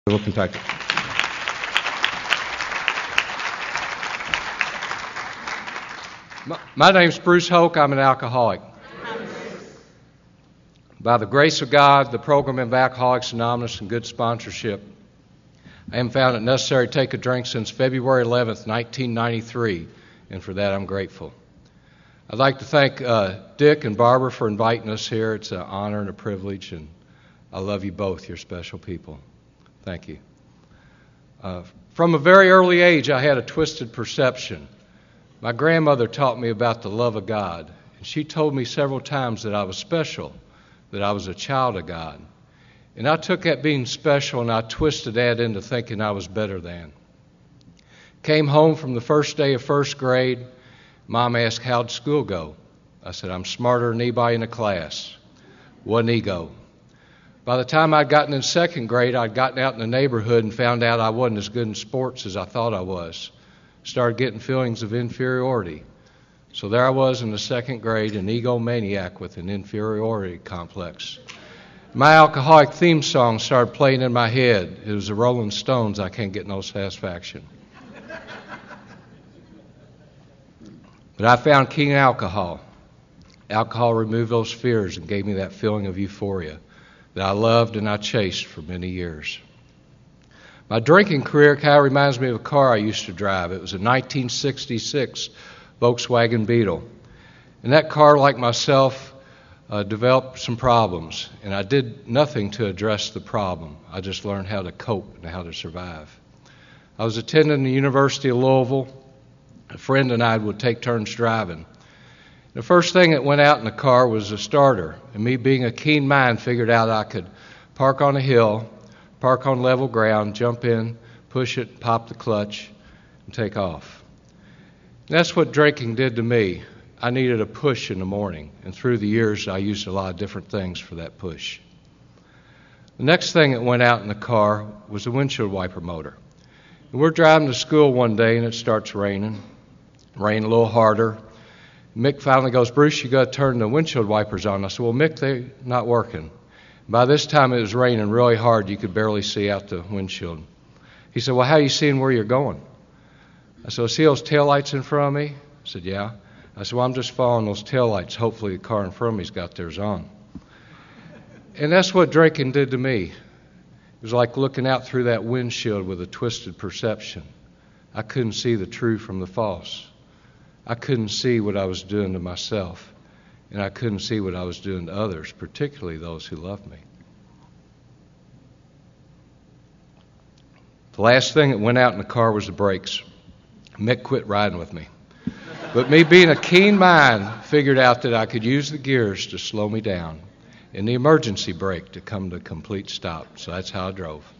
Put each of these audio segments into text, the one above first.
Kentucky. My name's Bruce Hoke. I'm an alcoholic. By the grace of God, the program of Alcoholics Anonymous, and good sponsorship, I haven't found it necessary to take a drink since February 11th, 1993, and for that I'm grateful. I'd like to thank Dick and Barbara for inviting us here. It's an honor and a privilege, and I love you both. You're special people. Thank you. From a very early age, I had a twisted perception. My grandmother taught me about the love of God, and she told me several times that I was special, that I was a child of God. And I took that being special and I twisted that into thinking I was better than. Came home from the first day of first grade. Mom asked, how'd school go? I said, I'm smarter than anybody in the class. Wasn't ego. By the time I'd gotten in second grade, I'd gotten out in the neighborhood and found out I wasn't as good in sports as I thought I was. Started getting feelings of inferiority. So there I was in the second grade, an egomaniac with an inferiority complex. My alcoholic theme song started playing in my head. It was the Rolling Stones, I Can't Get No Satisfaction. But I found King Alcohol. Alcohol removed those fears and gave me that feeling of euphoria that I loved and I chased for many years. My drinking career kind of reminds me of a car I used to drive. It was a 1966 Volkswagen Beetle. And that car, like myself, developed some problems. And I did nothing to address the problem. I just learned how to cope and how to survive. I was attending the University of Louisville. A friend and I would take turns driving. The first thing that went out in the car was the starter. And me being a keen mind figured out I could park on a hill, park on level ground, jump in, push it, pop the clutch, and take off. And that's what drinking did to me. I needed a push in the morning, and through the years I used a lot of different things for that push. The next thing that went out in the car was the windshield wiper motor. And we're driving to school one day, and it starts raining a little harder. Mick finally goes, Bruce, you got to turn the windshield wipers on. I said, well, Mick, they're not working. By this time it was raining really hard. You could barely see out the windshield. He said, well, how are you seeing where you're going? I said, well, see those taillights in front of me? I said, yeah. I said, well, I'm just following those taillights. Hopefully the car in front of me's got theirs on. And that's what drinking did to me. It was like looking out through that windshield with a twisted perception. I couldn't see the true from the false. I couldn't see what I was doing to myself. And I couldn't see what I was doing to others, particularly those who loved me. The last thing that went out in the car was the brakes. Mick quit riding with me. But me being a keen mind figured out that I could use the gears to slow me down and the emergency brake to come to a complete stop. So that's how I drove.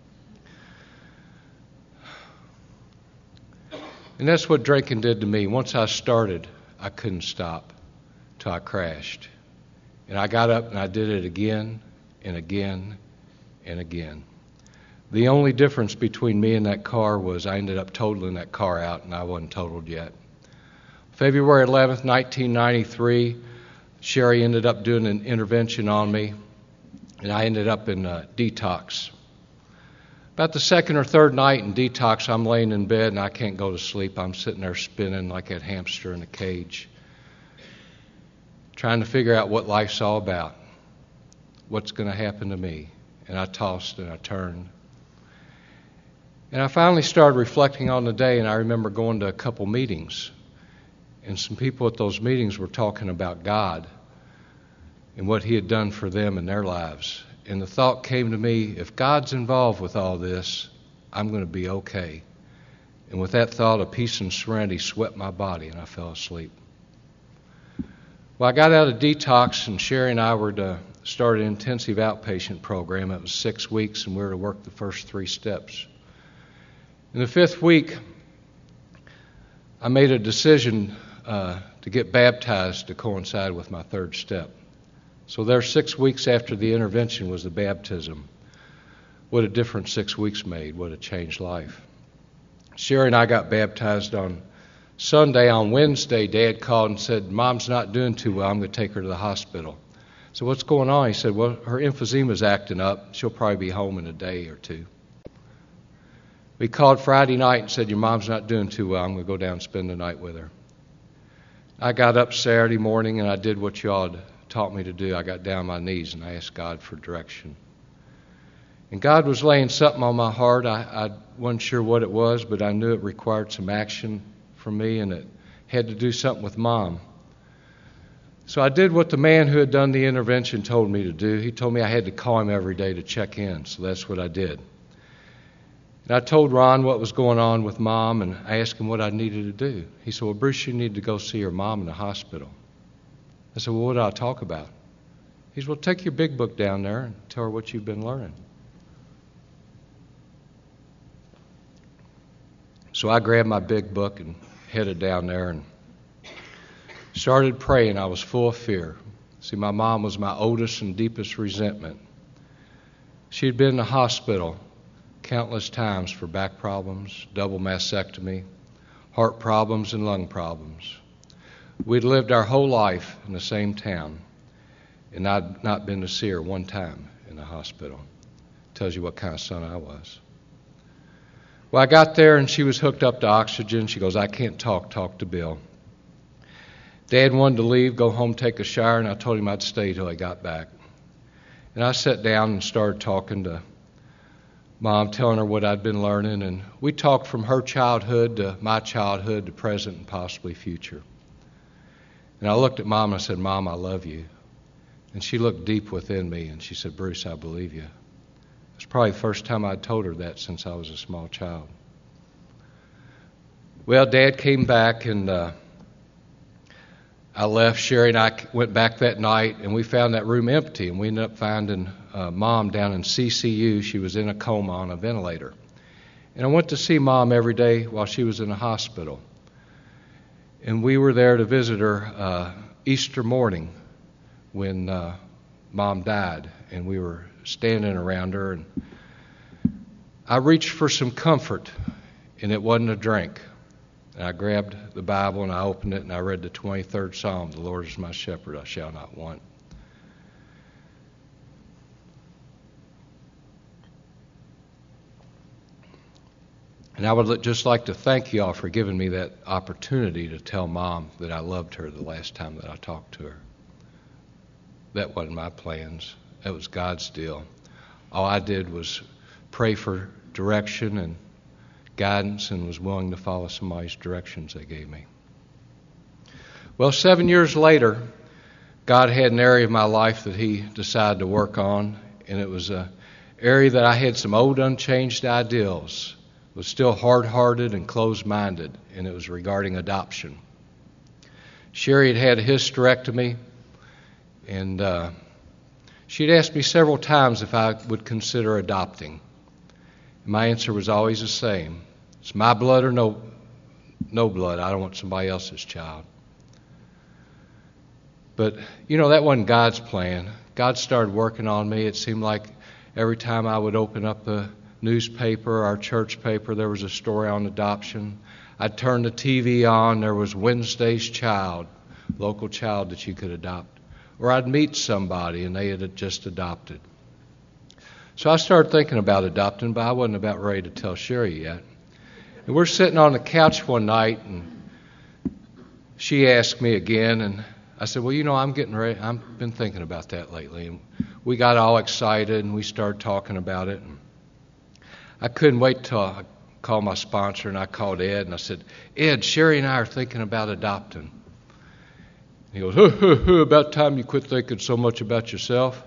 And that's what drinking did to me. Once I started, I couldn't stop till I crashed. And I got up and I did it again and again and again. The only difference between me and that car was I ended up totaling that car out, and I wasn't totaled yet. February 11th, 1993, Sherry ended up doing an intervention on me, and I ended up in detox. About the second or third night in detox, I'm laying in bed and I can't go to sleep. I'm sitting there spinning like that hamster in a cage, trying to figure out what life's all about, what's going to happen to me. And I tossed and I turned. And I finally started reflecting on the day, and I remember going to a couple meetings. And some people at those meetings were talking about God and what He had done for them in their lives. And the thought came to me, if God's involved with all this, I'm going to be okay. And with that thought, a peace and serenity swept my body, and I fell asleep. Well, I got out of detox, and Sherry and I were to start an intensive outpatient program. It was 6 weeks, and we were to work the first 3 steps. In the 5th week, I made a decision to get baptized to coincide with my 3rd step. So there, 6 weeks after the intervention was the baptism. What a difference 6 weeks made. What a changed life. Sherry and I got baptized on Sunday. On Wednesday, Dad called and said, Mom's not doing too well. I'm going to take her to the hospital. So what's going on? He said, well, her emphysema's acting up. She'll probably be home in a day or two. We called Friday night and said, your mom's not doing too well. I'm going to go down and spend the night with her. I got up Saturday morning and I did what you all taught me to do. I got down on my knees and I asked God for direction. And God was laying something on my heart. I wasn't sure what it was, but I knew it required some action from me, and it had to do something with Mom. So I did what the man who had done the intervention told me to do. He told me I had to call him every day to check in, so that's what I did. And I told Ron what was going on with Mom, and I asked him what I needed to do. He said, well, Bruce, you need to go see your mom in the hospital. I said, well, what do I talk about? He said, well, take your big book down there and tell her what you've been learning. So I grabbed my big book and headed down there and started praying. I was full of fear. See, my mom was my oldest and deepest resentment. She had been in the hospital countless times for back problems, double mastectomy, heart problems, and lung problems. We'd lived our whole life in the same town, and I'd not been to see her one time in the hospital. Tells you what kind of son I was. Well, I got there, and she was hooked up to oxygen. She goes, I can't talk to Bill. Dad wanted to leave, go home, take a shower, and I told him I'd stay till I got back. And I sat down and started talking to Mom, telling her what I'd been learning, and we talked from her childhood to my childhood to present and possibly future. And I looked at Mom and I said, Mom, I love you. And she looked deep within me, and she said, Bruce, I believe you. It's probably the first time I'd told her that since I was a small child. Well, Dad came back, and I left. Sherry and I went back that night, and we found that room empty, and we ended up finding Mom down in CCU. She was in a coma on a ventilator. And I went to see Mom every day while she was in the hospital. And we were there to visit her Easter morning when Mom died, and we were standing around her, and I reached for some comfort, and it wasn't a drink. And I grabbed the Bible and I opened it and I read the 23rd Psalm, the Lord is my shepherd, I shall not want. And I would just like to thank you all for giving me that opportunity to tell Mom that I loved her the last time that I talked to her. That wasn't my plans. That was God's deal. All I did was pray for direction and guidance and was willing to follow somebody's directions they gave me. Well, 7 years later, God had an area of my life that He decided to work on, and it was an area that I had some old unchanged ideals, was still hard-hearted and closed-minded, and it was regarding adoption. Sherry had had a hysterectomy, and she'd asked me several times if I would consider adopting. My answer was always the same. It's my blood or no blood. I don't want somebody else's child. But, that wasn't God's plan. God started working on me. It seemed like every time I would open up the newspaper, our church paper, there was a story on adoption. I'd turn the TV on, there was Wednesday's Child, local child that you could adopt. Or I'd meet somebody and they had just adopted. So I started thinking about adopting, but I wasn't about ready to tell Sherry yet. And we're sitting on the couch one night, and she asked me again, and I said, well, I'm getting ready. I've been thinking about that lately. And we got all excited, and we started talking about it. And I couldn't wait till I called my sponsor, and I called Ed, and I said, Ed, Sherry and I are thinking about adopting. He goes, about time you quit thinking so much about yourself.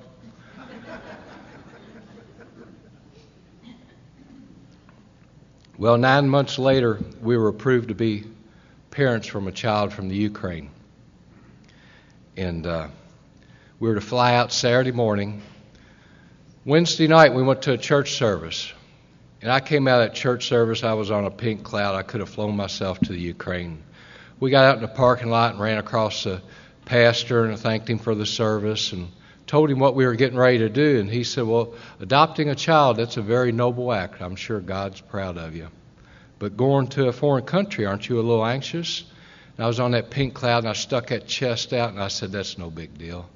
Well, 9 months later, we were approved to be parents from a child from the Ukraine. And we were to fly out Saturday morning. Wednesday night, we went to a church service. And I came out of that church service, I was on a pink cloud. I could have flown myself to the Ukraine. We got out in the parking lot and ran across the pastor and thanked him for the service and told him what we were getting ready to do. And he said, well, adopting a child, that's a very noble act. I'm sure God's proud of you. But going to a foreign country, aren't you a little anxious? And I was on that pink cloud and I stuck that chest out and I said, that's no big deal.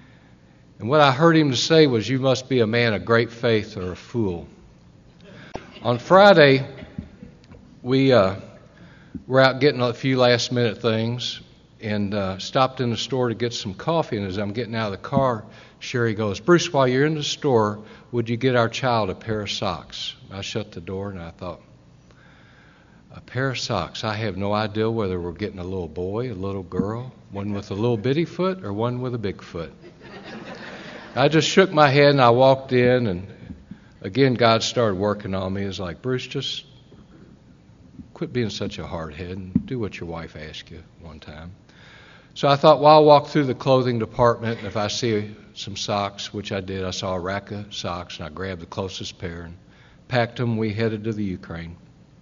And what I heard him to say was, you must be a man of great faith or a fool. On Friday, we were out getting a few last-minute things and stopped in the store to get some coffee. And as I'm getting out of the car, Sherry goes, "Bruce, while you're in the store, would you get our child a pair of socks?" I shut the door and I thought, a pair of socks. I have no idea whether we're getting a little boy, a little girl, one with a little bitty foot or one with a big foot. I just shook my head and I walked in, and again God started working on me. It was like, "Bruce, just quit being such a hard head and do what your wife asked you one time." So I thought, well, I'll walk through the clothing department, and if I see some socks, which I did, I saw a rack of socks, and I grabbed the closest pair and packed them. We headed to the Ukraine.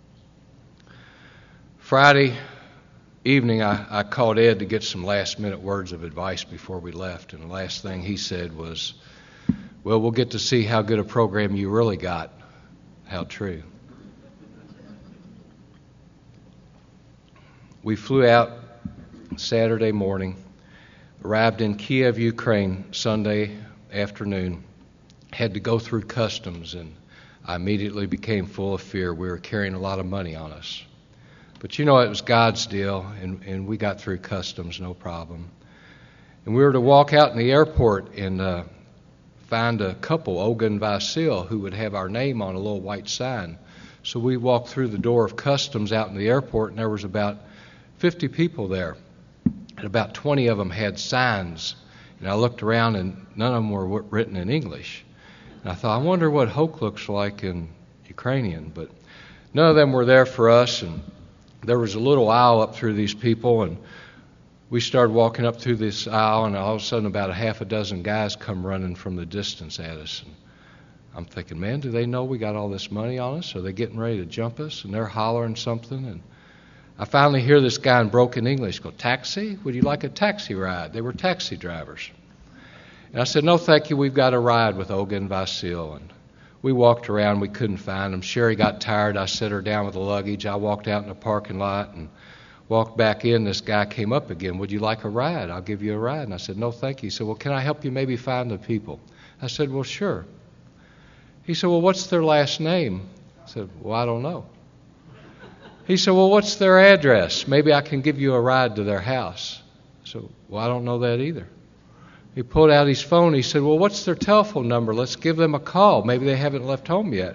Friday evening, I called Ed to get some last-minute words of advice before we left, and the last thing he said was, "Well, we'll get to see how good a program you really got." How true. We flew out Saturday morning, arrived in Kiev, Ukraine, Sunday afternoon, had to go through customs, and I immediately became full of fear. We were carrying a lot of money on us. But you know, it was God's deal, and we got through customs, no problem. And we were to walk out in the airport and find a couple, Olga and Vasil, who would have our name on a little white sign. So we walked through the door of customs out in the airport, and there was about 50 people there. And about 20 of them had signs. And I looked around, and none of them were written in English. And I thought, I wonder what Hoke looks like in Ukrainian. But none of them were there for us, and there was a little aisle up through these people, and we started walking up through this aisle, and all of a sudden about a half a dozen guys come running from the distance at us. And I'm thinking, man, do they know we got all this money on us? Are they getting ready to jump us? And they're hollering something, and I finally hear this guy in broken English go, "Taxi? Would you like a taxi ride?" They were taxi drivers. And I said, "No, thank you. We've got a ride with Olga and Vasil." And we walked around. We couldn't find them. Sherry got tired. I set her down with the luggage. I walked out in the parking lot and walked back in. This guy came up again. "Would you like a ride? I'll give you a ride." And I said, "No, thank you." He said, "Well, can I help you maybe find the people?" I said, "Well, sure." He said, "Well, what's their last name?" I said, "Well, I don't know." He said, "Well, what's their address? Maybe I can give you a ride to their house." I said, "Well, I don't know that either." He pulled out his phone. He said, "Well, what's their telephone number? Let's give them a call. Maybe they haven't left home yet."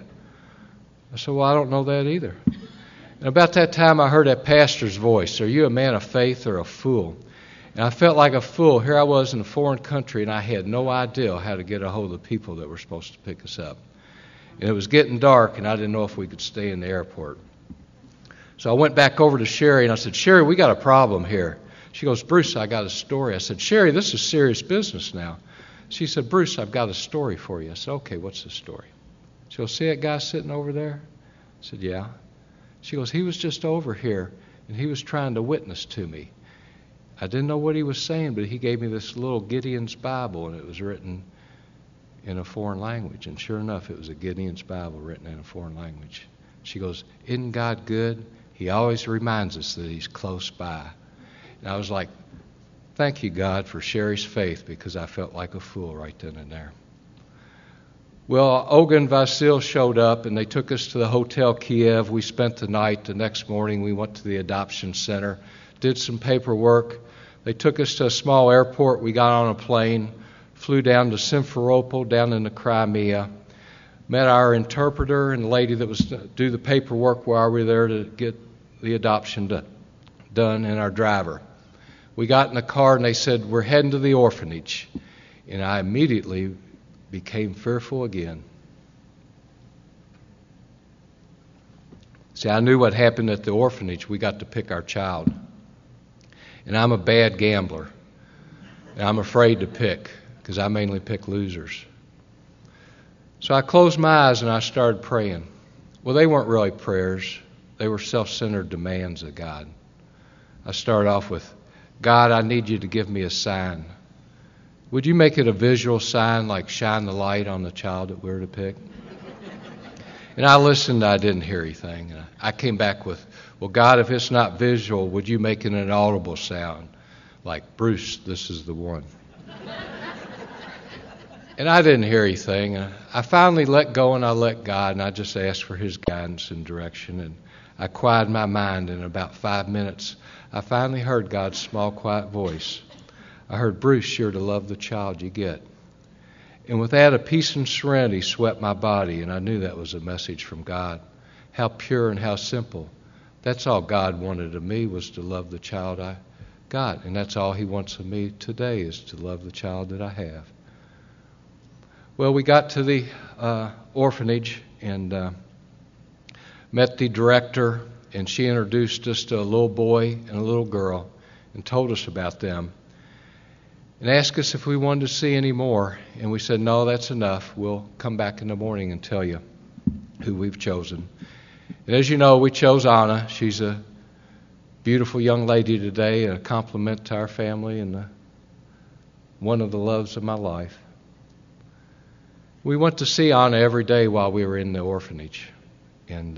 I said, "Well, I don't know that either." And about that time, I heard that pastor's voice, "Are you a man of faith or a fool?" And I felt like a fool. Here I was in a foreign country, and I had no idea how to get a hold of the people that were supposed to pick us up. And it was getting dark, and I didn't know if we could stay in the airport. So I went back over to Sherry, and I said, "Sherry, we got a problem here." She goes, "Bruce, I got a story." I said, "Sherry, this is serious business now." She said, "Bruce, I've got a story for you." I said, "Okay, what's the story?" She goes, "See that guy sitting over there?" I said, "Yeah." She goes, "He was just over here, and he was trying to witness to me. I didn't know what he was saying, but he gave me this little Gideon's Bible, and it was written in a foreign language." And sure enough, it was a Gideon's Bible written in a foreign language. She goes, "Isn't God good? He always reminds us that he's close by." And I was like, thank you, God, for Sherry's faith, because I felt like a fool right then and there. Well, Olga and Vasil showed up, and they took us to the Hotel Kiev. We spent the night. The next morning, we went to the adoption center, did some paperwork. They took us to a small airport. We got on a plane, flew down to Simferopol, down in the Crimea, met our interpreter and the lady that was to do the paperwork while we were there to get the adoption done, and our driver. We got in the car, and they said, "We're heading to the orphanage." And I immediately became fearful again. See, I knew what happened at the orphanage. We got to pick our child. And I'm a bad gambler. And I'm afraid to pick, because I mainly pick losers. So I closed my eyes and I started praying. Well, they weren't really prayers. They were self-centered demands of God. I started off with, "God, I need you to give me a sign. Would you make it a visual sign, like shine the light on the child that we were to pick?" And I listened, I didn't hear anything. And I came back with, "Well, God, if it's not visual, would you make it an audible sound? Like, Bruce, this is the one." And I didn't hear anything. I finally let go and I let God, and I just asked for His guidance and direction. And I quieted my mind. In about 5 minutes, I finally heard God's small, quiet voice. I heard, "Bruce, you're to love the child you get." And with that, a peace and serenity swept my body, and I knew that was a message from God. How pure and how simple. That's all God wanted of me, was to love the child I got. And that's all He wants of me today, is to love the child that I have. Well, we got to the orphanage and met the director, and she introduced us to a little boy and a little girl and told us about them and asked us if we wanted to see any more. And we said, "No, that's enough. We'll come back in the morning and tell you who we've chosen." And as you know, we chose Anna. She's a beautiful young lady today, a compliment to our family, and one of the loves of my life. We went to see Anna every day while we were in the orphanage. And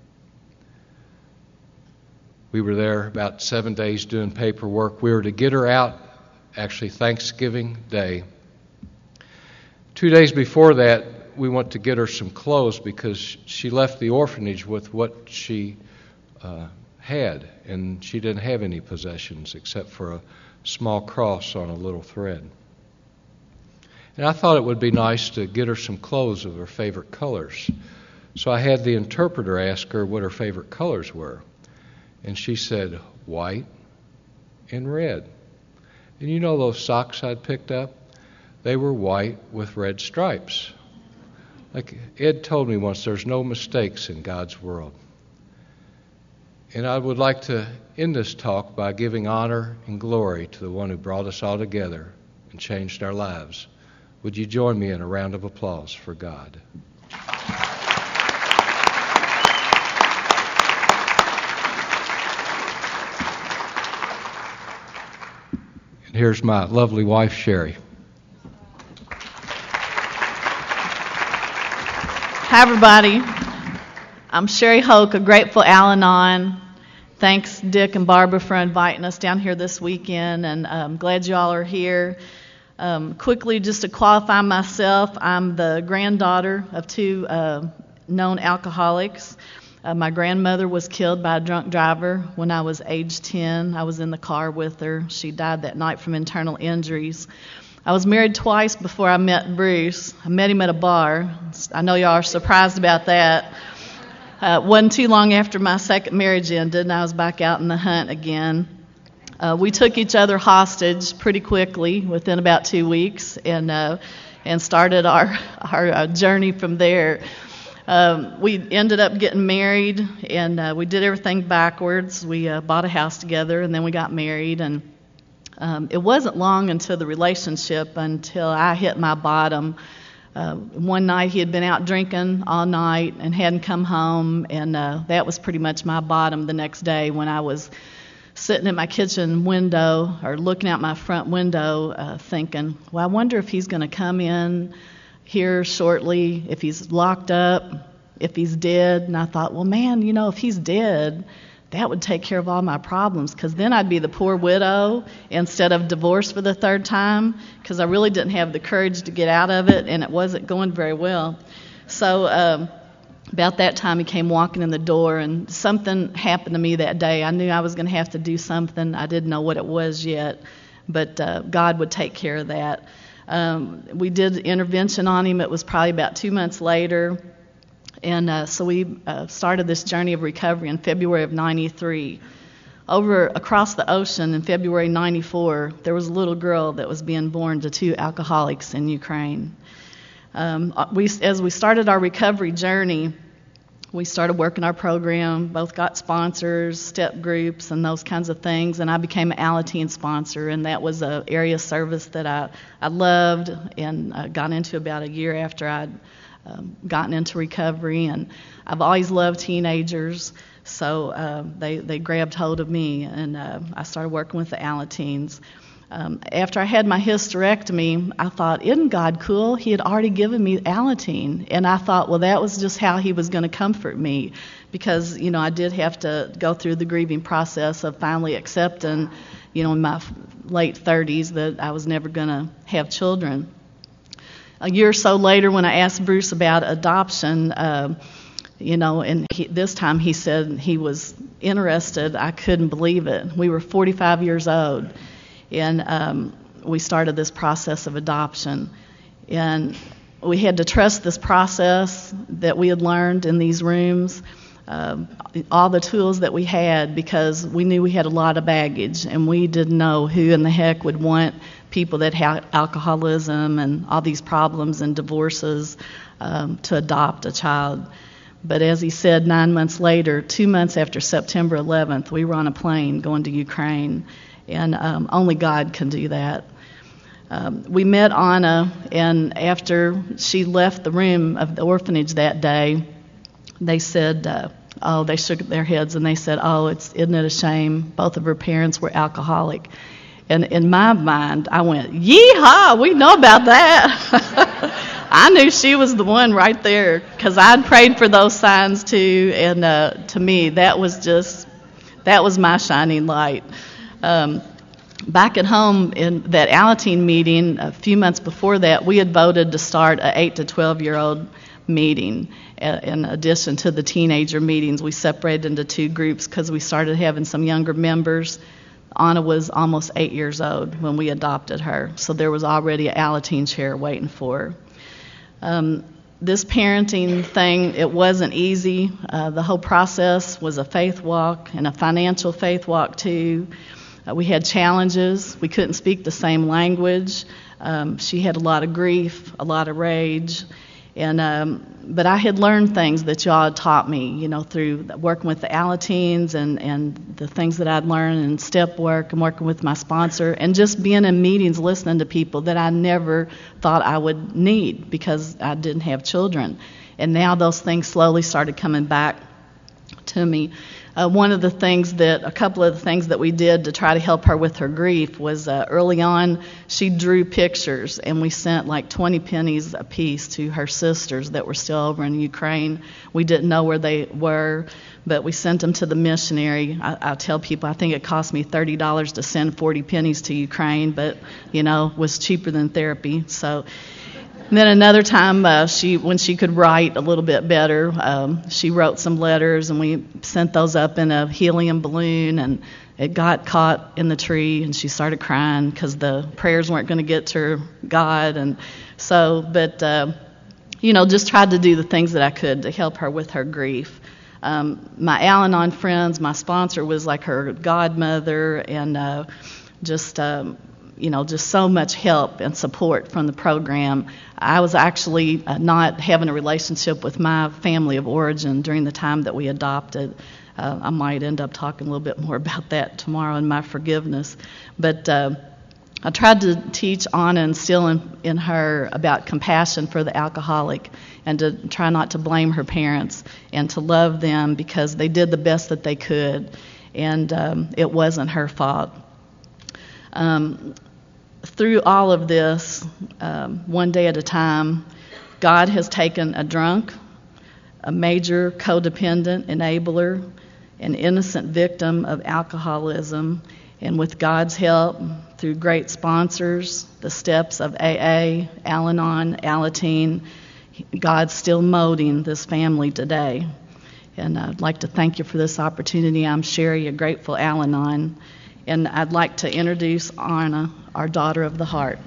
we were there about 7 days doing paperwork. We were to get her out, actually, Thanksgiving Day. 2 days before that, we went to get her some clothes because she left the orphanage with what she had, and she didn't have any possessions except for a small cross on a little thread. And I thought it would be nice to get her some clothes of her favorite colors. So I had the interpreter ask her what her favorite colors were. And she said, white and red. And you know those socks I'd picked up? They were white with red stripes. Like Ed told me once, there's no mistakes in God's world. And I would like to end this talk by giving honor and glory to the one who brought us all together and changed our lives. Would you join me in a round of applause for God? And here's my lovely wife, Sherry. Hi, everybody. I'm Sherry Hoke of Grateful Al-Anon. Thanks, Dick and Barbara, for inviting us down here this weekend, and I'm glad you all are here. Quickly, just to qualify myself, I'm the granddaughter of two known alcoholics. My grandmother was killed by a drunk driver when I was age 10. I was in the car with her. She died that night from internal injuries. I was married twice before I met Bruce. I met him at a bar. I know y'all are surprised about that. Wasn't too long after my second marriage ended, and I was back out in the hunt again. We took each other hostage pretty quickly, within about 2 weeks, and started our journey from there. We ended up getting married, and we did everything backwards. We bought a house together, and then we got married, and it wasn't long until the relationship, until I hit my bottom. One night he had been out drinking all night and hadn't come home, and that was pretty much my bottom the next day when I was sitting at my kitchen window or looking out my front window thinking, well, I wonder if he's going to come in here shortly, if he's locked up, if he's dead. And I thought, well, man, if he's dead, that would take care of all my problems, because then I'd be the poor widow instead of divorced for the third time, because I really didn't have the courage to get out of it, and it wasn't going very well. So about that time, he came walking in the door, and something happened to me that day. I knew I was going to have to do something. I didn't know what it was yet, but God would take care of that. We did intervention on him. It was probably about 2 months later, and so we started this journey of recovery in February of '93. Across the ocean in February '94, there was a little girl that was being born to two alcoholics in Ukraine. As we started our recovery journey, we started working our program, both got sponsors, step groups, and those kinds of things, and I became an Alateen sponsor, and that was an area of service that I loved and got into about a year after I'd gotten into recovery, and I've always loved teenagers, so they grabbed hold of me, and I started working with the Alateens. After I had my hysterectomy, I thought, isn't God cool? He had already given me Alateen. And I thought, well, that was just how he was going to comfort me, because, I did have to go through the grieving process of finally accepting, in my late 30s that I was never going to have children. a year or so later, when I asked Bruce about adoption, and this time he said he was interested. I couldn't believe it. We were 45 years old, and we started this process of adoption. And we had to trust this process that we had learned in these rooms, all the tools that we had, because we knew we had a lot of baggage, and we didn't know who in the heck would want people that had alcoholism and all these problems and divorces to adopt a child. But as he said, 9 months later, 2 months after September 11th, we were on a plane going to Ukraine, and only God can do that. We met Anna, and after she left the room of the orphanage that day, they said, they shook their heads and they said, isn't it a shame? Both of her parents were alcoholic. And in my mind, I went, yeehaw, we know about that. I knew she was the one right there, because I'd prayed for those signs too, and to me, that was my shining light. Back at home in that Alateen meeting, a few months before that, we had voted to start an 8 to 12-year-old meeting. In addition to the teenager meetings, we separated into two groups because we started having some younger members. Anna was almost 8 years old when we adopted her, so there was already an Alateen chair waiting for her. This parenting thing, it wasn't easy. The whole process was a faith walk, and a financial faith walk too. We had challenges. We couldn't speak the same language. She had a lot of grief, a lot of rage. But I had learned things that y'all had taught me, through working with the Alateens and the things that I'd learned in step work and working with my sponsor, and just being in meetings listening to people that I never thought I would need because I didn't have children. And now those things slowly started coming back to me. A couple of the things that we did to try to help her with her grief was early on, she drew pictures, and we sent like 20 pennies a piece to her sisters that were still over in Ukraine. We didn't know where they were, but we sent them to the missionary. I tell people I think it cost me $30 to send 40 pennies to Ukraine, but was cheaper than therapy. So. And then another time, when she could write a little bit better, she wrote some letters, and we sent those up in a helium balloon, and it got caught in the tree, and she started crying because the prayers weren't going to get to God. And so, just tried to do the things that I could to help her with her grief. My Al-Anon friends, my sponsor was like her godmother, and just so much help and support from the program. I was actually not having a relationship with my family of origin during the time that we adopted. I might end up talking a little bit more about that tomorrow in my forgiveness. But I tried to teach Anna and instill in her about compassion for the alcoholic, and to try not to blame her parents, and to love them because they did the best that they could, and it wasn't her fault. Through all of this, one day at a time, God has taken a drunk, a major codependent enabler, an innocent victim of alcoholism, and with God's help, through great sponsors, the steps of AA, Al-Anon, Alateen, God's still molding this family today. And I'd like to thank you for this opportunity. I'm Sherry, a grateful Al-Anon. And I'd like to introduce Anna, our daughter of the heart.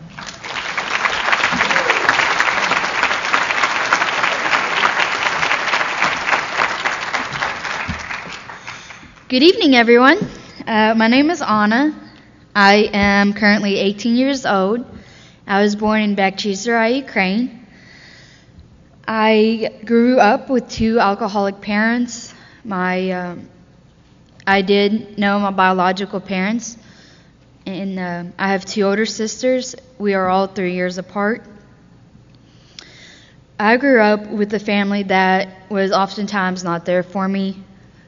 Good evening, everyone. My name is Anna. I am currently 18 years old. I was born in Bakhchisarai, Ukraine. I grew up with two alcoholic parents. I did know my biological parents, and I have two older sisters. We are all 3 years apart. I grew up with a family that was oftentimes not there for me.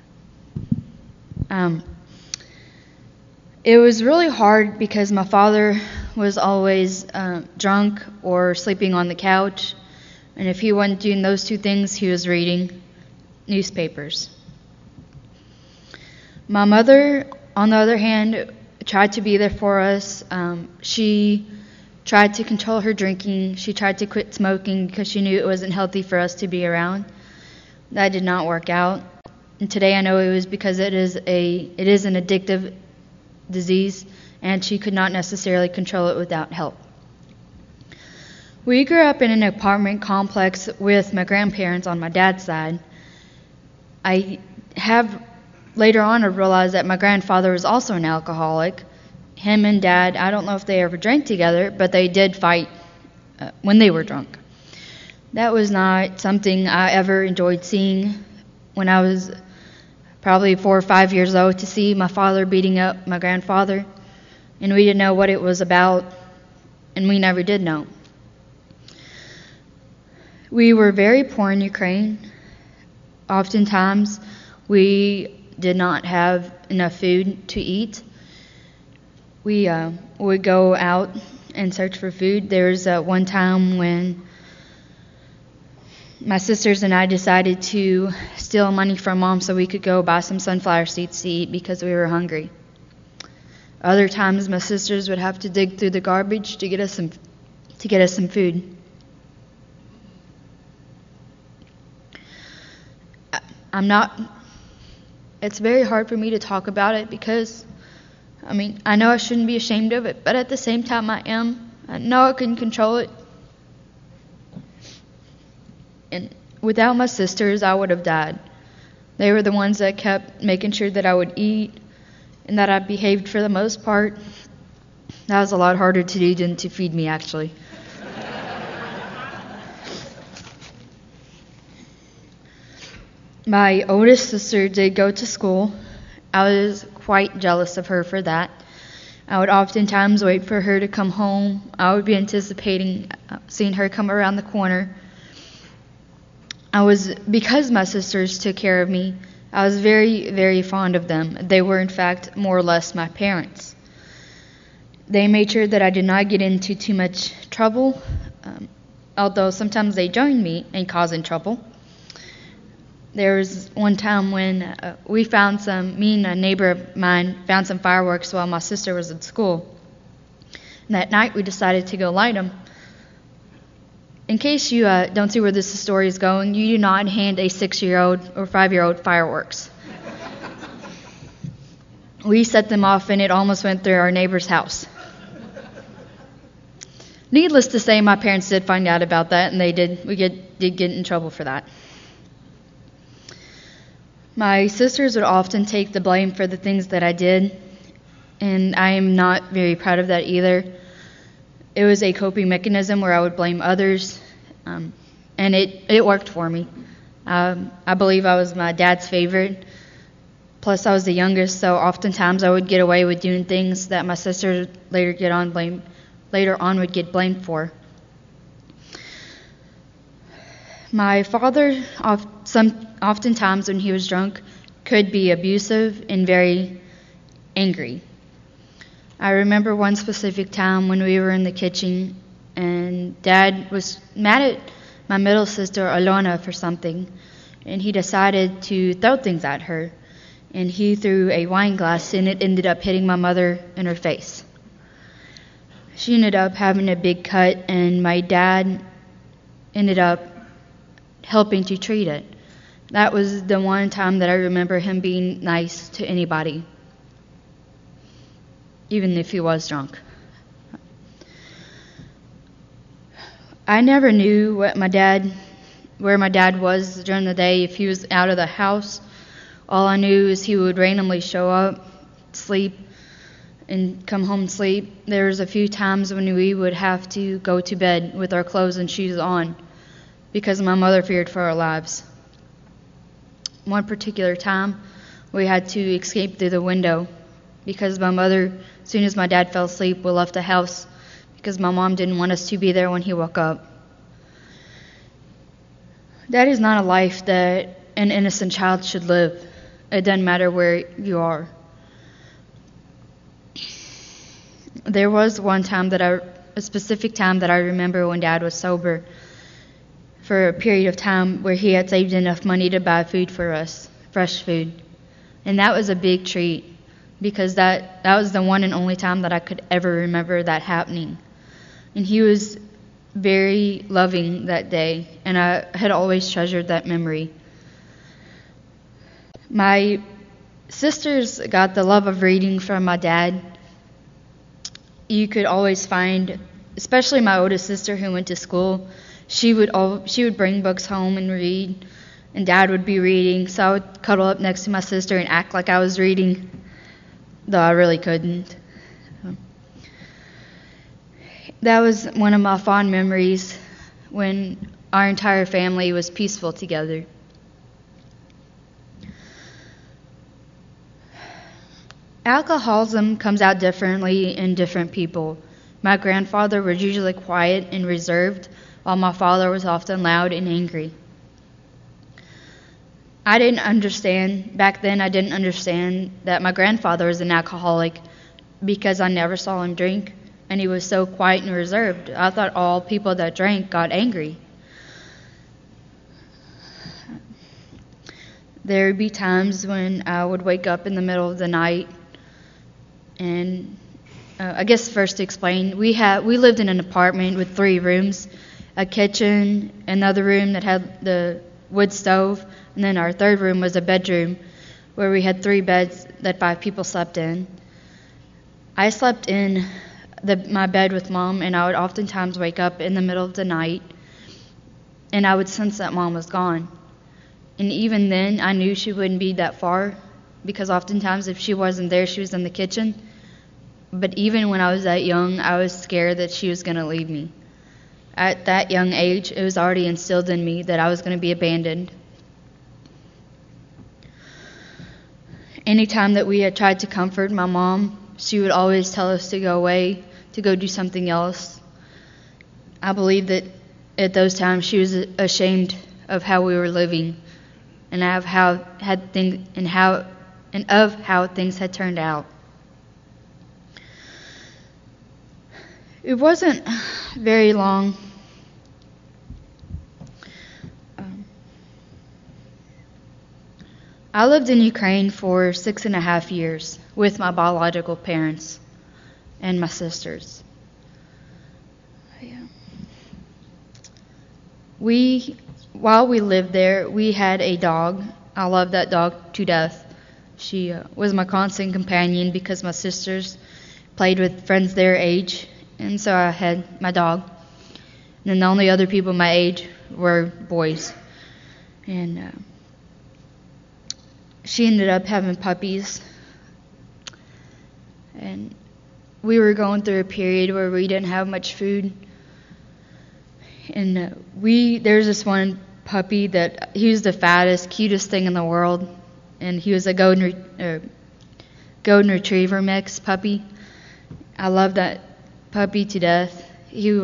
It was really hard because my father was always drunk or sleeping on the couch, and if he wasn't doing those two things, he was reading newspapers. My mother, on the other hand, tried to be there for us. She tried to control her drinking. She tried to quit smoking because she knew it wasn't healthy for us to be around. That did not work out. And today I know it was because it is an addictive disease, and she could not necessarily control it without help. We grew up in an apartment complex with my grandparents on my dad's side. I have later on realized that my grandfather was also an alcoholic. Him and Dad, I don't know if they ever drank together, but they did fight when they were drunk. That was not something I ever enjoyed seeing when I was probably 4 or 5 years old, to see my father beating up my grandfather. And we didn't know what it was about, and we never did know. We were very poor in Ukraine. Oftentimes, we did not have enough food to eat. We would go out and search for food. There was one time when my sisters and I decided to steal money from Mom so we could go buy some sunflower seeds to eat because we were hungry. Other times, my sisters would have to dig through the garbage to get us some food. It's very hard for me to talk about it because, I know I shouldn't be ashamed of it, but at the same time I am. I know I couldn't control it. And without my sisters, I would have died. They were the ones that kept making sure that I would eat and that I behaved for the most part. That was a lot harder to do than to feed me, actually. My oldest sister did go to school. I was quite jealous of her for that. I would oftentimes wait for her to come home. I would be anticipating seeing her come around the corner. Because my sisters took care of me, I was very, very fond of them. They were, in fact, more or less my parents. They made sure that I did not get into too much trouble, although sometimes they joined me in causing trouble. There was one time when me and a neighbor of mine found some fireworks while my sister was at school. And that night we decided to go light them. In case you don't see where this story is going, you do not hand a 6-year-old or 5-year-old fireworks. We set them off and it almost went through our neighbor's house. Needless to say, my parents did find out about that, and we did get in trouble for that. My sisters would often take the blame for the things that I did, and I am not very proud of that either. It was a coping mechanism where I would blame others, and it worked for me. I believe I was my dad's favorite. Plus, I was the youngest, so oftentimes I would get away with doing things that my sister later on would get blamed for. My father, oftentimes when he was drunk, could be abusive and very angry. I remember one specific time when we were in the kitchen and Dad was mad at my middle sister, Alona, for something, and he decided to throw things at her. And he threw a wine glass and it ended up hitting my mother in her face. She ended up having a big cut, and my dad ended up helping to treat it. That was the one time that I remember him being nice to anybody, even if he was drunk. I never knew where my dad was during the day, if he was out of the house. All I knew is he would randomly show up, sleep, and come home and sleep. There was a few times when we would have to go to bed with our clothes and shoes on because my mother feared for our lives. One particular time, we had to escape through the window because my mother, as soon as my dad fell asleep, we left the house because my mom didn't want us to be there when he woke up. That is not a life that an innocent child should live. It doesn't matter where you are. There was one time a specific time that I remember when Dad was sober for a period of time where he had saved enough money to buy food for us, fresh food. And that was a big treat because that was the one and only time that I could ever remember that happening. and he was very loving that day, and I had always treasured that memory. My sisters got the love of reading from my dad. You could always find, especially my oldest sister who went to school, she would bring books home and read, and Dad would be reading, so I would cuddle up next to my sister and act like I was reading, though I really couldn't. That was one of my fond memories when our entire family was peaceful together. Alcoholism comes out differently in different people. My grandfather was usually quiet and reserved, while my father was often loud and angry. Back then I didn't understand that my grandfather was an alcoholic because I never saw him drink, and he was so quiet and reserved. I thought all people that drank got angry. There would be times when I would wake up in the middle of the night, and I guess first to explain, we lived in an apartment with 3 rooms, a kitchen, another room that had the wood stove, and then our third room was a bedroom where we had 3 beds that 5 people slept in. I slept in my bed with Mom, and I would oftentimes wake up in the middle of the night, and I would sense that Mom was gone. And even then, I knew she wouldn't be that far, because oftentimes if she wasn't there, she was in the kitchen. But even when I was that young, I was scared that she was going to leave me. At that young age, it was already instilled in me that I was going to be abandoned. Anytime that we had tried to comfort my mom, she would always tell us to go away, to go do something else. I believe that at those times she was ashamed of how we were living and of how things had turned out. It wasn't very long. I lived in Ukraine for 6.5 years with my biological parents and my sisters. While we lived there, we had a dog. I loved that dog to death. She was my constant companion because my sisters played with friends their age, and so I had my dog. And then the only other people my age were boys. And she ended up having puppies. And we were going through a period where we didn't have much food. And there's this one puppy that he was the fattest, cutest thing in the world. And he was a golden retriever mix puppy. I loved that puppy to death. He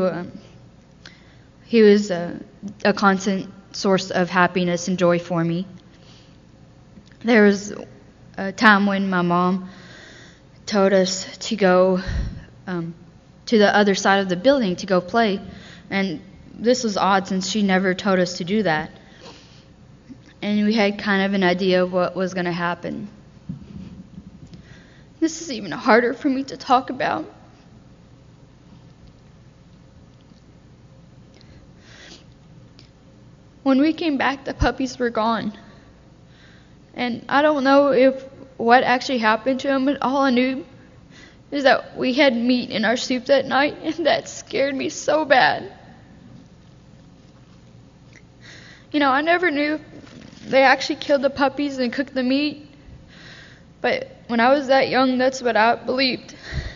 was a constant source of happiness and joy for me. There was a time when my mom told us to go to the other side of the building to go play, and this was odd since she never told us to do that. And we had kind of an idea of what was going to happen. This is even harder for me to talk about. When we came back, the puppies were gone. And I don't know what actually happened to them, but all I knew is that we had meat in our soup that night, and that scared me so bad. I never knew they actually killed the puppies and cooked the meat, but when I was that young, that's what I believed.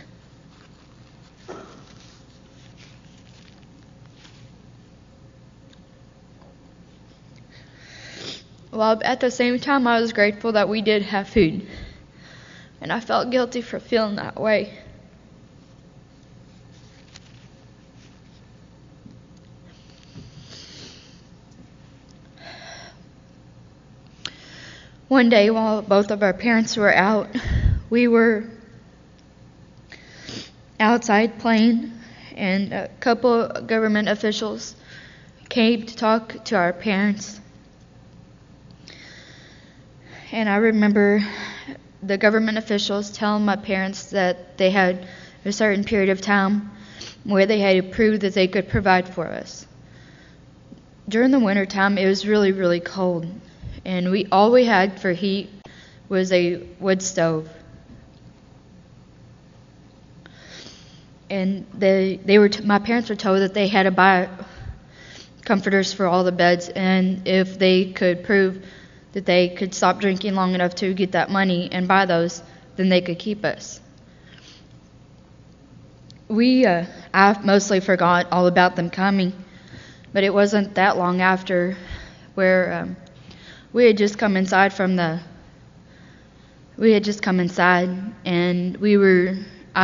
Well, at the same time, I was grateful that we did have food, and I felt guilty for feeling that way. One day, while both of our parents were out, we were outside playing, and a couple government officials came to talk to our parents. And I remember the government officials telling my parents that they had a certain period of time where they had to prove that they could provide for us. During the winter time, it was really, really cold, and all we had for heat was a wood stove. And my parents were told that they had to buy comforters for all the beds, and if they could prove that they could stop drinking long enough to get that money and buy those, then they could keep us. I mostly forgot all about them coming, but it wasn't that long after where we had just come inside and we were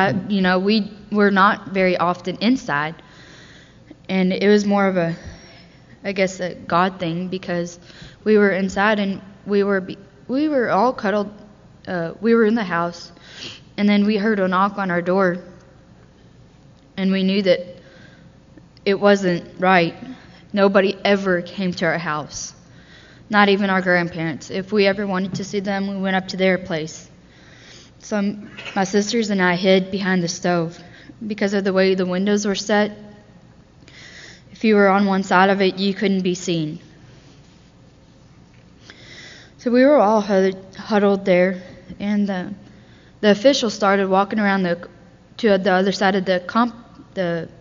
not very often inside, and it was more of a God thing, because we were inside and we were all cuddled. We were in the house, and then we heard a knock on our door, and we knew that it wasn't right. Nobody ever came to our house, not even our grandparents. If we ever wanted to see them, we went up to their place. So my sisters and I hid behind the stove because of the way the windows were set. If you were on one side of it, you couldn't be seen. So we were all huddled there, and the officials started walking around to the other side of the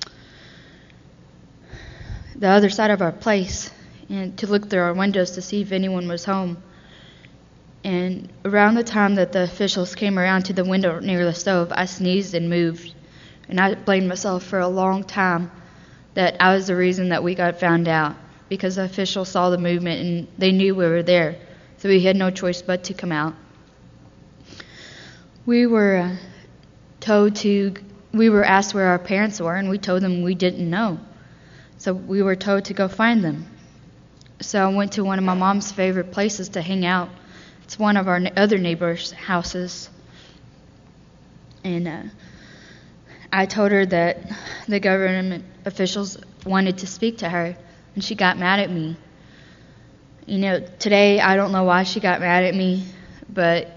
other side of our place, and to look through our windows to see if anyone was home. And around the time that the officials came around to the window near the stove, I sneezed and moved, and I blamed myself for a long time that I was the reason that we got found out, because the officials saw the movement and they knew we were there, so we had no choice but to come out. We were asked where our parents were, and we told them we didn't know. So we were told to go find them. So I went to one of my mom's favorite places to hang out. It's one of our other neighbors' houses. And I told her that the government officials wanted to speak to her, and she got mad at me. Today I don't know why she got mad at me, but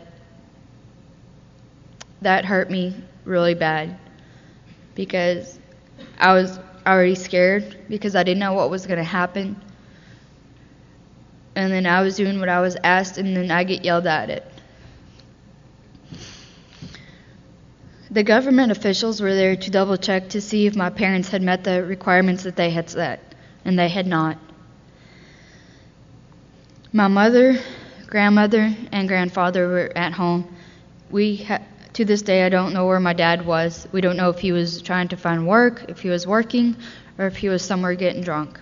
that hurt me really bad, because I was already scared because I didn't know what was going to happen. And then I was doing what I was asked, and then I get yelled at it. The government officials were there to double check to see if my parents had met the requirements that they had set, and they had not. My mother, grandmother, and grandfather were at home. To this day, I don't know where my dad was. We don't know if he was trying to find work, if he was working, or if he was somewhere getting drunk.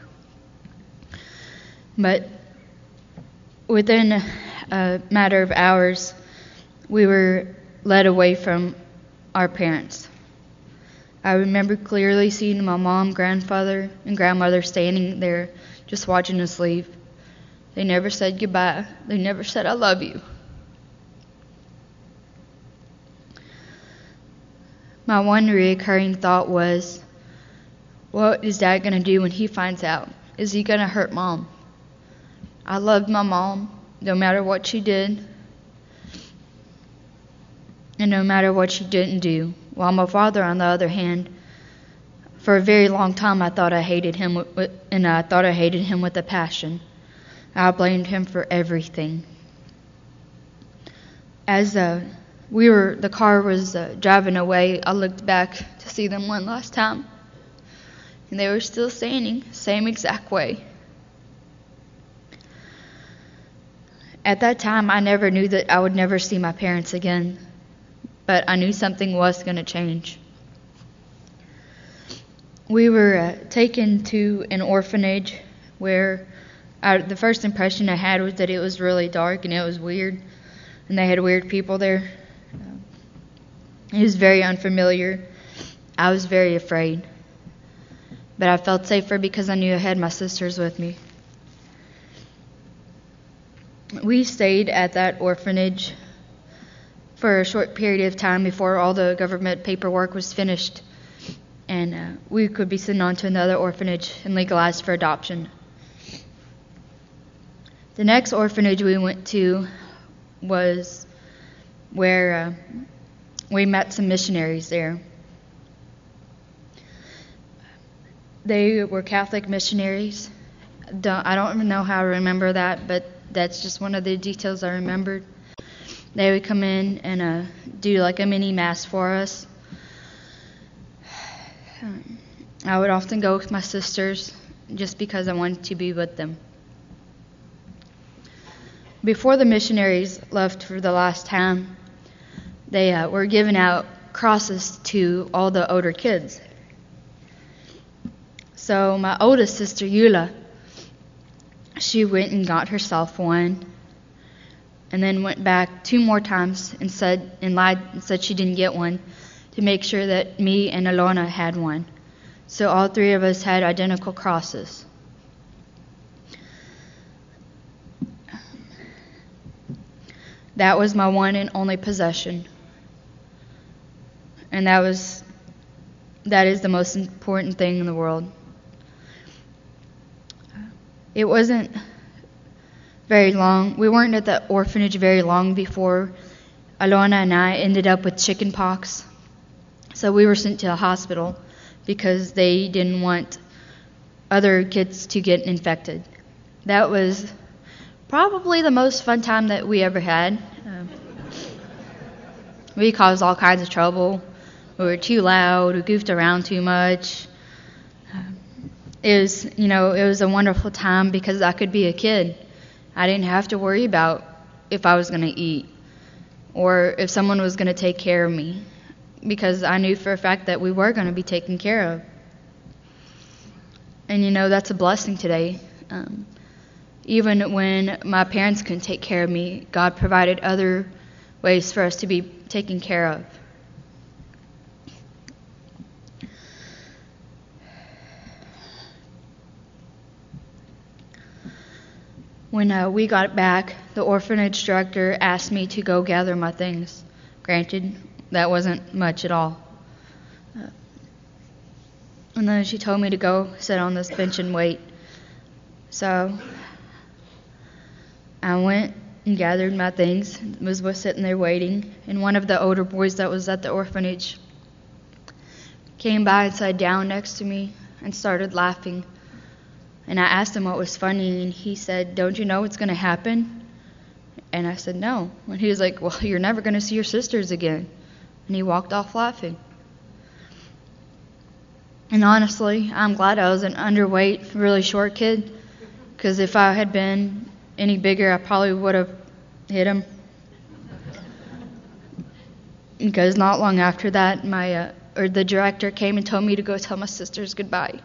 But within a matter of hours, we were led away from our parents. I remember clearly seeing my mom, grandfather, and grandmother standing there just watching us leave. They never said goodbye. They never said, "I love you." My one recurring thought was, what is Dad going to do when he finds out? Is he going to hurt Mom? I loved my mom, no matter what she did, and no matter what she didn't do. While my father, on the other hand, for a very long time I thought I hated him, and I thought I hated him with a passion. I blamed him for everything. As the car was driving away, I looked back to see them one last time, and they were still standing, same exact way. At that time, I never knew that I would never see my parents again, but I knew something was going to change. We were taken to an orphanage where the first impression I had was that it was really dark and it was weird, and they had weird people there. It was very unfamiliar. I was very afraid, but I felt safer because I knew I had my sisters with me. We stayed at that orphanage for a short period of time before all the government paperwork was finished, and we could be sent on to another orphanage and legalized for adoption. The next orphanage we went to was where we met some missionaries there. They were Catholic missionaries. I don't even know how I remember that, but that's just one of the details I remembered. They would come in and do like a mini mass for us. I would often go with my sisters just because I wanted to be with them. Before the missionaries left for the last time, they were giving out crosses to all the older kids. So my oldest sister, Eula, she went and got herself one, and then went back 2 more times and lied and said she didn't get one to make sure that me and Alona had one. So all 3 of us had identical crosses. That was my one and only possession. And that is the most important thing in the world. It wasn't very long. We weren't at the orphanage very long before Alona and I ended up with chicken pox. So we were sent to the hospital because they didn't want other kids to get infected. That was probably the most fun time that we ever had. We caused all kinds of trouble. We were too loud. We goofed around too much. It was a wonderful time because I could be a kid. I didn't have to worry about if I was going to eat or if someone was going to take care of me, because I knew for a fact that we were going to be taken care of. And that's a blessing today. Even when my parents couldn't take care of me, God provided other ways for us to be taken care of. When we got back, the orphanage director asked me to go gather my things. Granted, that wasn't much at all. And then she told me to go sit on this bench and wait. So I went and gathered my things, was sitting there waiting, and one of the older boys that was at the orphanage came by and sat down next to me and started laughing. And I asked him what was funny, and he said, "Don't you know what's going to happen?" And I said, "No." And he was like, "Well, you're never going to see your sisters again." And he walked off laughing. And honestly, I'm glad I was an underweight, really short kid, because if I had been any bigger, I probably would have hit him. Because not long after that, the director came and told me to go tell my sisters goodbye.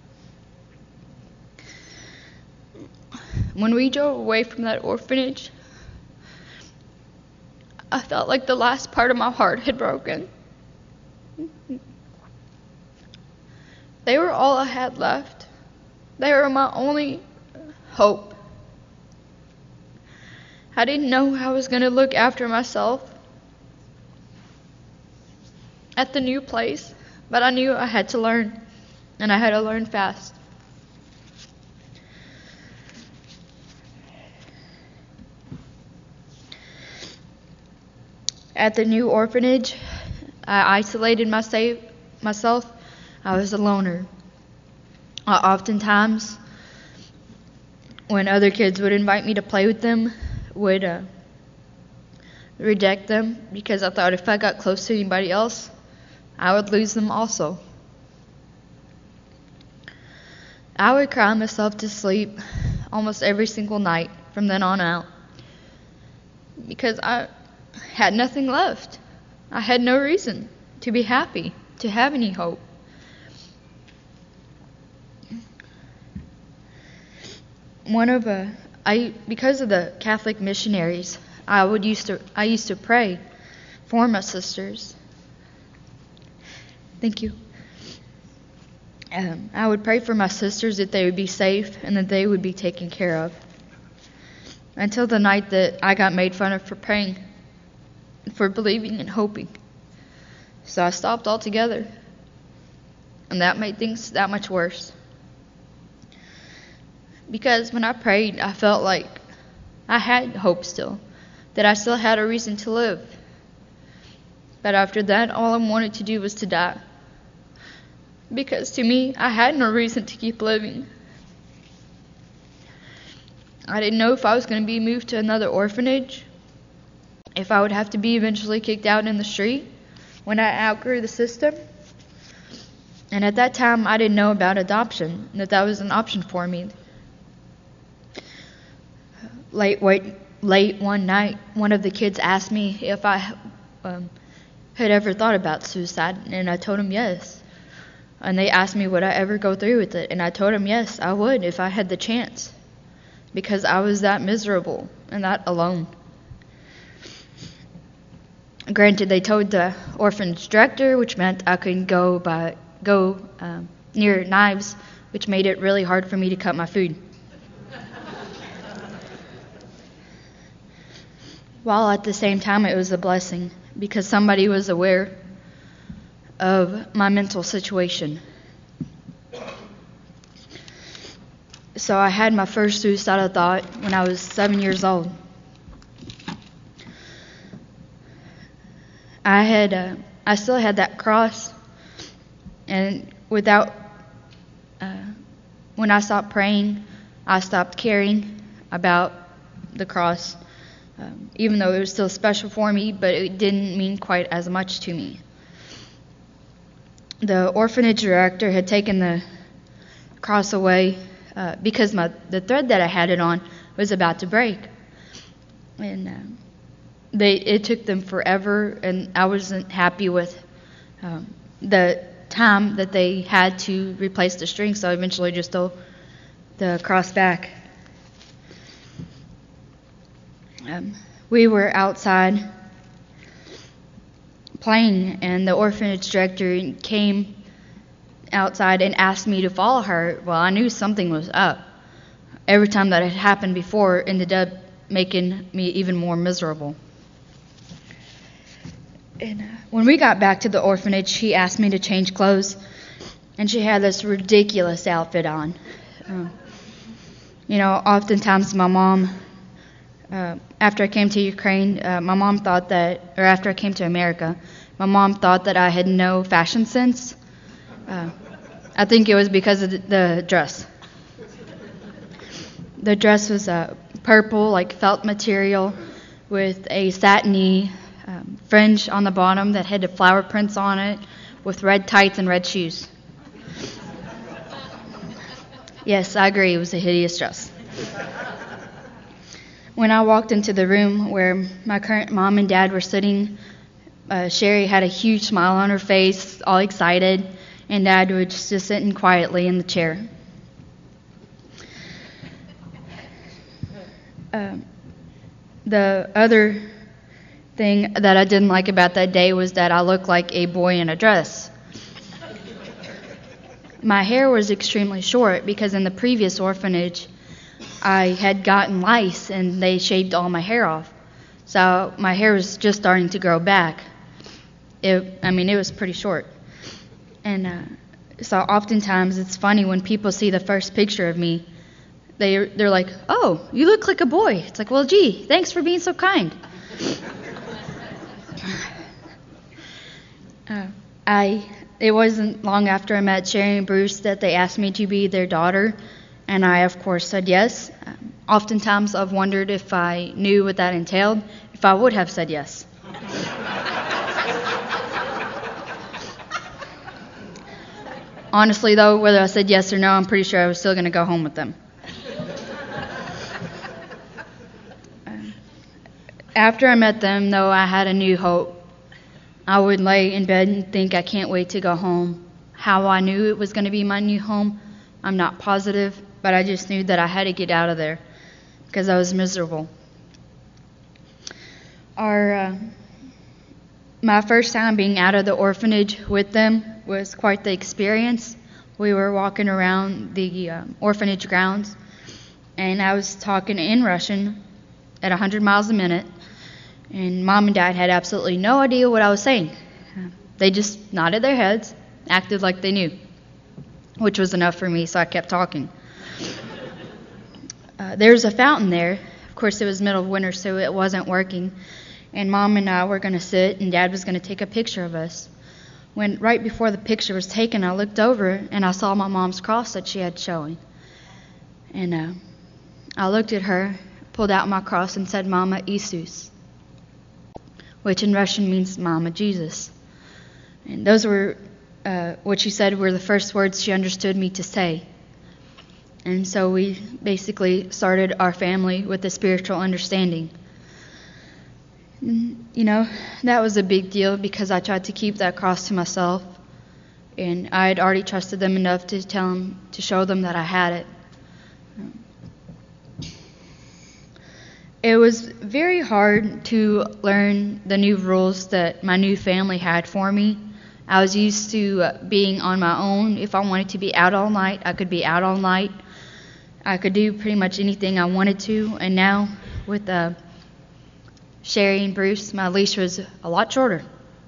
When we drove away from that orphanage, I felt like the last part of my heart had broken. They were all I had left. They were my only hope. I didn't know how I was going to look after myself at the new place, but I knew I had to learn, and I had to learn fast. At the new orphanage, I isolated myself. I was a loner. Oftentimes, when other kids would invite me to play with them, would reject them because I thought if I got close to anybody else, I would lose them also. I would cry myself to sleep almost every single night from then on out because I had nothing left. I had no reason to be happy, to have any hope. Because of the Catholic missionaries, I used to pray for my sisters. Thank you. I would pray for my sisters that they would be safe and that they would be taken care of. Until the night that I got made fun of for praying, for believing and hoping. So I stopped altogether. And that made things that much worse. Because when I prayed, I felt like I had hope still, that I still had a reason to live. But after that, all I wanted to do was to die. because to me, I had no reason to keep living. I didn't know if I was going to be moved to another orphanage, if I would have to be eventually kicked out in the street when I outgrew the system. And at that time, I didn't know about adoption, that was an option for me. Late one night, one of the kids asked me if I had ever thought about suicide, and I told him yes. And they asked me would I ever go through with it, and I told them yes, I would if I had the chance, because I was that miserable and that alone. Granted, they told the orphanage director, which meant I couldn't go near knives, which made it really hard for me to cut my food. While at the same time it was a blessing, because somebody was aware of my mental situation. So I had my first suicidal thought when I was 7 years old. I still had that cross, and when I stopped praying, I stopped caring about the cross, even though it was still special for me, but it didn't mean quite as much to me. The orphanage director had taken the cross away because the thread that I had it on was about to break, and it took them forever, and I wasn't happy with the time that they had to replace the string, so I eventually just threw the cross back. We were outside playing, and the orphanage director came outside and asked me to follow her. Well, I knew something was up. Every time that had happened before ended up making me even more miserable. And when we got back to the orphanage, she asked me to change clothes, and she had this ridiculous outfit on. Oftentimes my mom, after I came to Ukraine, after I came to America, my mom thought that I had no fashion sense. I think it was because of the dress. The dress was purple, like felt material, with a satiny fringe on the bottom that had the flower prints on it, with red tights and red shoes. Yes, I agree, it was a hideous dress. When I walked into the room where my current mom and dad were sitting, Sherry had a huge smile on her face, all excited, and Dad was just sitting quietly in the chair. The other thing that I didn't like about that day was that I looked like a boy in a dress. My hair was extremely short because in the previous orphanage, I had gotten lice and they shaved all my hair off. So my hair was just starting to grow back. It was pretty short. And so oftentimes it's funny when people see the first picture of me, they're like, "Oh, you look like a boy." It's like, "Well, gee, thanks for being so kind." It wasn't long after I met Sherry and Bruce that they asked me to be their daughter, and I, of course, said yes. Oftentimes I've wondered if I knew what that entailed, if I would have said yes. Honestly, though, whether I said yes or no, I'm pretty sure I was still going to go home with them. After I met them, though, I had a new hope. I would lay in bed and think, I can't wait to go home. How I knew it was going to be my new home, I'm not positive, but I just knew that I had to get out of there because I was miserable. My first time being out of the orphanage with them was quite the experience. We were walking around the orphanage grounds, and I was talking in Russian at 100 miles a minute, and Mom and Dad had absolutely no idea what I was saying. They just nodded their heads, acted like they knew, which was enough for me, so I kept talking. There was a fountain there. Of course, it was middle of winter, so it wasn't working. And Mom and I were going to sit, and Dad was going to take a picture of us. when right before the picture was taken, I looked over and I saw my mom's cross that she had showing. And I looked at her, pulled out my cross, and said, Mama Isus, which in Russian means Mama Jesus. And those were what she said were the first words she understood me to say. And so we basically started our family with a spiritual understanding. And, that was a big deal because I tried to keep that cross to myself. And I had already trusted them enough to show them that I had it. It was very hard to learn the new rules that my new family had for me. I was used to being on my own. If I wanted to be out all night, I could be out all night. I could do pretty much anything I wanted to. And now with Sherry and Bruce, my leash was a lot shorter.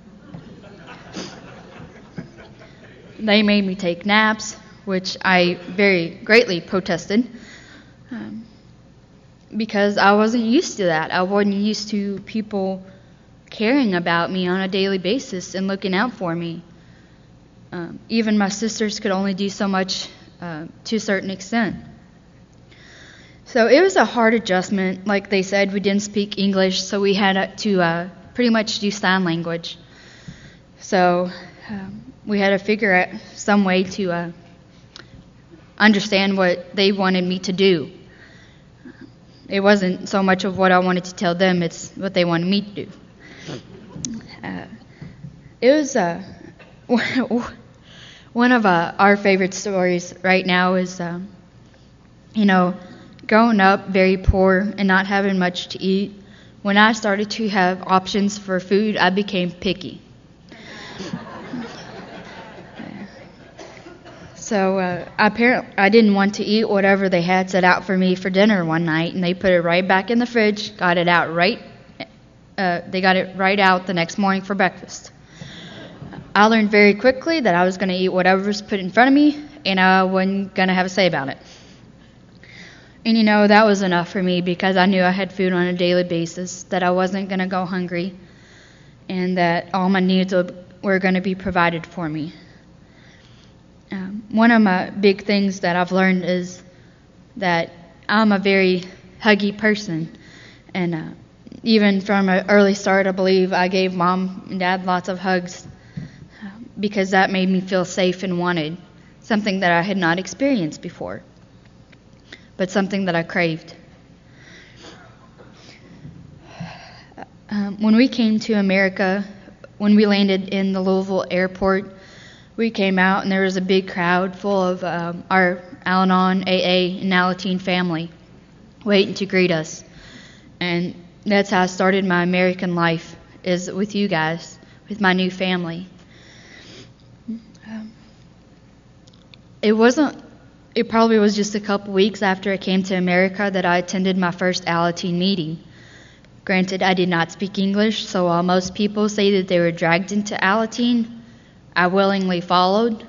They made me take naps, which I very greatly protested. Because I wasn't used to that. I wasn't used to people caring about me on a daily basis and looking out for me. Even my sisters could only do so much to a certain extent. So it was a hard adjustment. Like they said, we didn't speak English, so we had to pretty much do sign language. So we had to figure out some way to understand what they wanted me to do. It wasn't so much of what I wanted to tell them, it's what they wanted me to do. It was one of our favorite stories right now is, growing up very poor and not having much to eat. When I started to have options for food, I became picky. So I didn't want to eat whatever they had set out for me for dinner one night, and they put it right back in the fridge, got it out they got it right out the next morning for breakfast. I learned very quickly that I was going to eat whatever was put in front of me, and I wasn't going to have a say about it. And that was enough for me because I knew I had food on a daily basis, that I wasn't going to go hungry, and that all my needs were going to be provided for me. One of my big things that I've learned is that I'm a very huggy person. And even from an early start, I believe I gave Mom and Dad lots of hugs because that made me feel safe and wanted, something that I had not experienced before, but something that I craved. When we came to America, when we landed in the Louisville airport, we came out and there was a big crowd full of our Al-Anon, AA, and Alateen family waiting to greet us. And that's how I started my American life, is with you guys, with my new family. It probably was just a couple weeks after I came to America that I attended my first Alateen meeting. Granted, I did not speak English, so while most people say that they were dragged into Alateen, I willingly followed.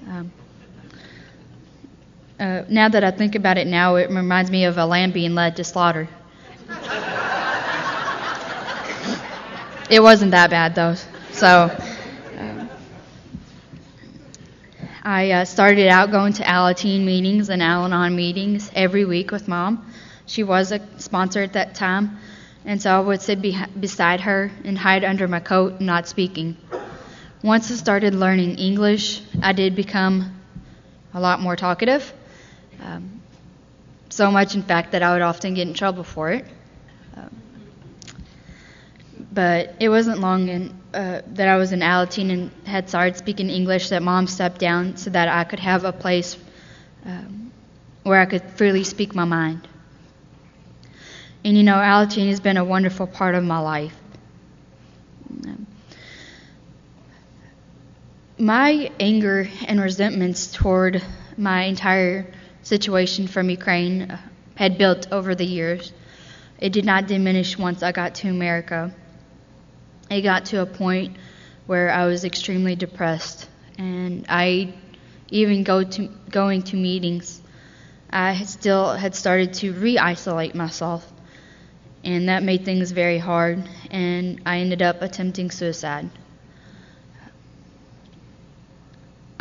Now that I think about it now, it reminds me of a lamb being led to slaughter. It wasn't that bad, though. So I started out going to Alateen meetings and Al-Anon meetings every week with Mom. She was a sponsor at that time, and so I would sit beside her and hide under my coat, not speaking. Once I started learning English, I did become a lot more talkative. So much, in fact, that I would often get in trouble for it. But it wasn't long that I was in Alateen and had started speaking English that Mom stepped down so that I could have a place where I could freely speak my mind. And Alateen has been a wonderful part of my life. My anger and resentments toward my entire situation from Ukraine had built over the years. It did not diminish once I got to America. It got to a point where I was extremely depressed, and I even going to meetings, I still had started to re-isolate myself, and that made things very hard, and I ended up attempting suicide.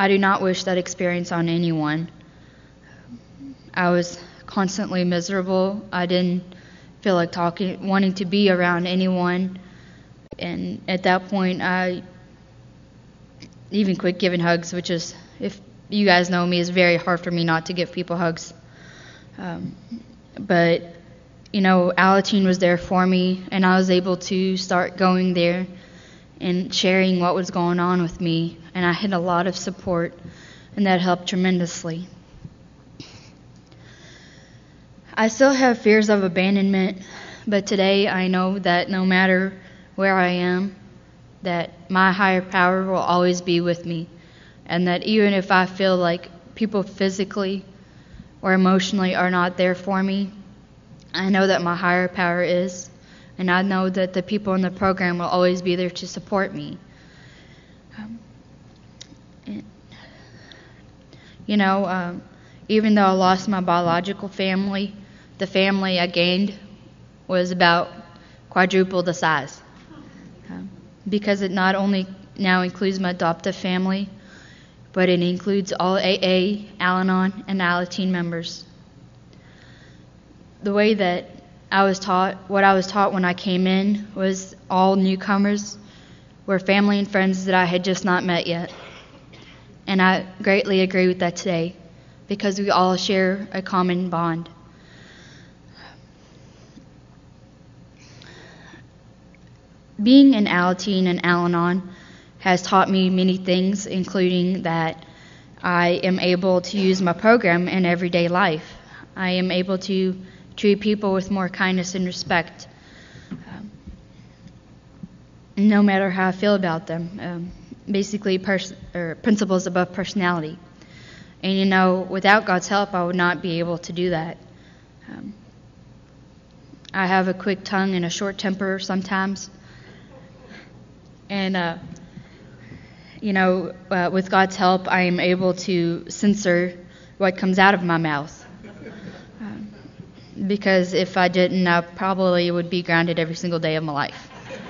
I do not wish that experience on anyone. I was constantly miserable. I didn't feel like wanting to be around anyone. And at that point, I even quit giving hugs, which is, if you guys know me, is very hard for me not to give people hugs. But, Alateen was there for me, and I was able to start going there and sharing what was going on with me. And I had a lot of support, and that helped tremendously. I still have fears of abandonment, but today I know that no matter where I am, that my higher power will always be with me, and that even if I feel like people physically or emotionally are not there for me, I know that my higher power is, and I know that the people in the program will always be there to support me. Even though I lost my biological family, the family I gained was about quadruple the size. Because it not only now includes my adoptive family, but it includes all AA, Al-Anon, and Alateen members. The way that what I was taught when I came in was all newcomers were family and friends that I had just not met yet. And I greatly agree with that today, because we all share a common bond. Being an Alateen and Al-Anon has taught me many things, including that I am able to use my program in everyday life. I am able to treat people with more kindness and respect, no matter how I feel about them. Basically, principles above personality. And without God's help, I would not be able to do that. I have a quick tongue and a short temper sometimes. And, with God's help, I am able to censor what comes out of my mouth. Because if I didn't, I probably would be grounded every single day of my life.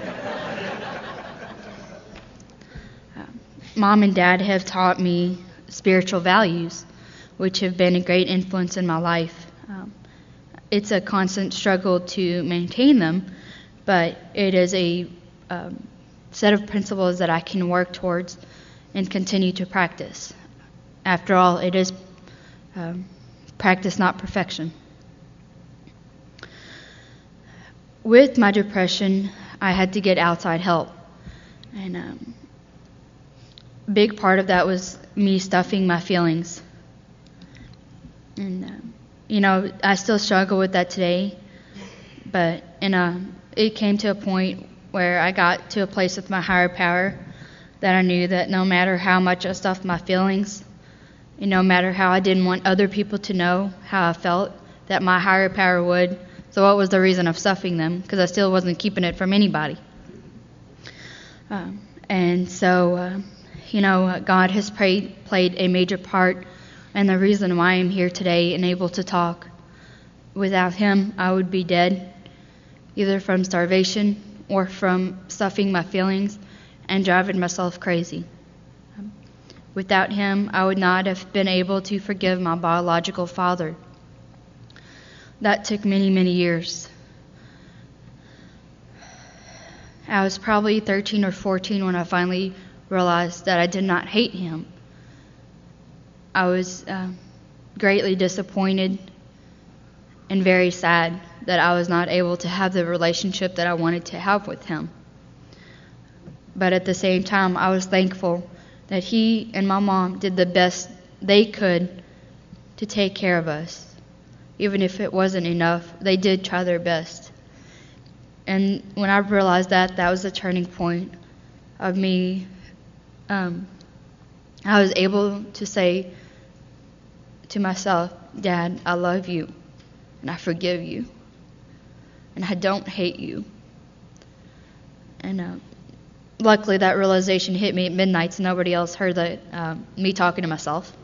Mom and Dad have taught me spiritual values, which have been a great influence in my life. It's a constant struggle to maintain them, but it is a set of principles that I can work towards and continue to practice. After all, it is practice, not perfection. With my depression, I had to get outside help. And a big part of that was me stuffing my feelings. And, I still struggle with that today. But it came to a point where I got to a place with my higher power that I knew that no matter how much I stuffed my feelings, and no matter how I didn't want other people to know how I felt, that my higher power would. So what was the reason of stuffing them? Because I still wasn't keeping it from anybody. God has played a major part in the reason why I'm here today and able to talk. Without him, I would be dead, either from starvation or from stuffing my feelings and driving myself crazy. Without him, I would not have been able to forgive my biological father. That took many, many years. I was probably 13 or 14 when I finally realized that I did not hate him. I was greatly disappointed and very sad that I was not able to have the relationship that I wanted to have with him. But at the same time, I was thankful that he and my mom did the best they could to take care of us. Even if it wasn't enough, they did try their best. And when I realized that was the turning point of me. I was able to say to myself, Dad, I love you, and I forgive you, and I don't hate you. And luckily that realization hit me at midnight, so nobody else heard me talking to myself.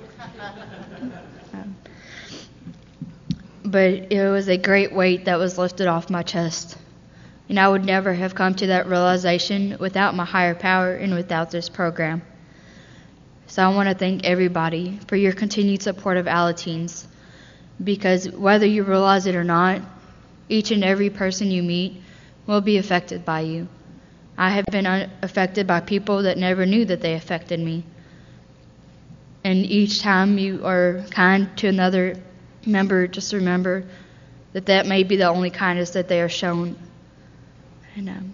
But it was a great weight that was lifted off my chest. And I would never have come to that realization without my higher power and without this program. So I want to thank everybody for your continued support of Alateens, because whether you realize it or not, each and every person you meet will be affected by you. I have been affected by people that never knew that they affected me. And each time you are kind to another member, just remember that that may be the only kindness that they are shown. And,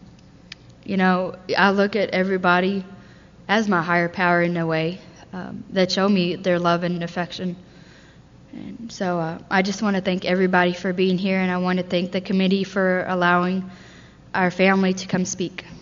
I look at everybody as my higher power in a way, that show me their love and affection. And so I just want to thank everybody for being here, and I want to thank the committee for allowing our family to come speak.